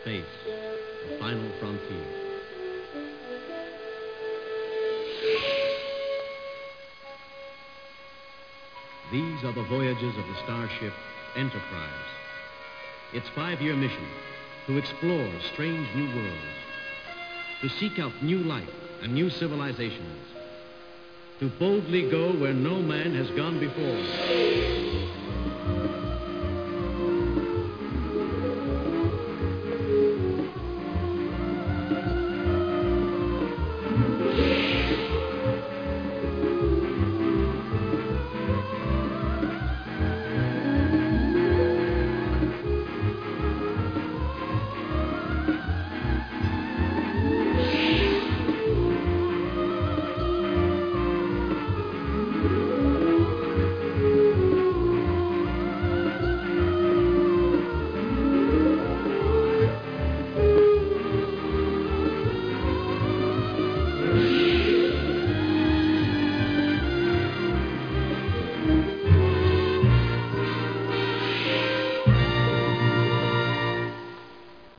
Space, the final frontier. These are the voyages of the starship Enterprise. Its 5-year mission, to explore strange new worlds, to seek out new life and new civilizations, to boldly go where no man has gone before.